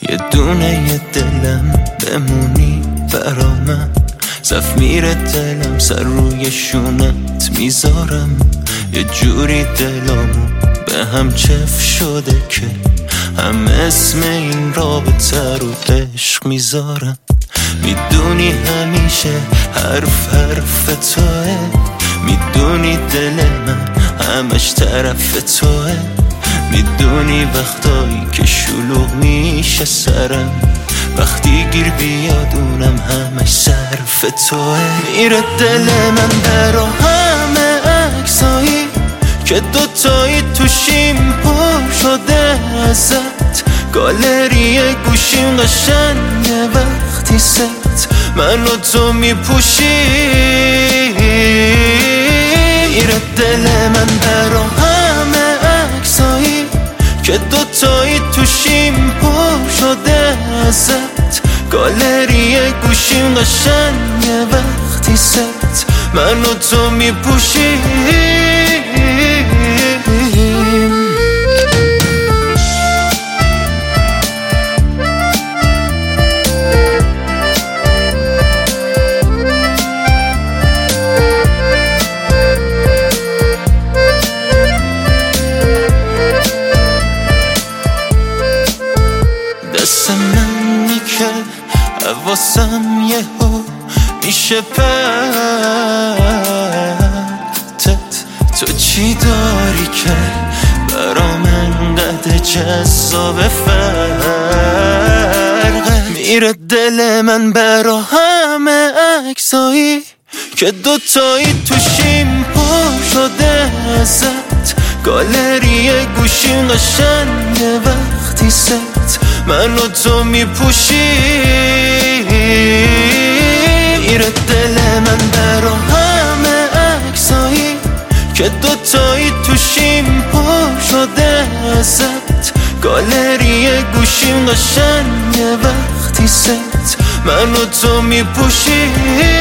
یه دونه دلم بمونی برا من، صف میره دلم سر روی شونت میذارم. یه جوری دلامو به هم چف شده که هم اسم این رابطه رو عشق میذارم. میدونی همیشه حرف توه، میدونی دل من همش طرف توه، میدونی وقتایی که شلوغ میشه سرم، وقتی گیر بیادونم همش صرف توه. میره دل من برا همه عکسایی که دوتایی توشیم پر شده ازت، گالری گوشیم قشنگه وقتی ست من و تو میپوشی. میره دل من برا همه عکسایی که دوتایی توشیم پر شده ازت، گالری گوشیم قشنگه وقتی ست من و تو میپوشی. دست منی که حواسم یهو میشه پرتت، تو چی داری که برا من قد جذاب فرقه. میره دل من برا همه عکسایی که دوتایی توشیم پر شده ازت، گالری گوشیم قشنگه وقتی ست من و تو میپوشی. میره دل من برا همه عکسایی که دوتایی توشیم پر شده ازت، گالری گوشیم قشنگه وقتی ست من و تو میپوشی.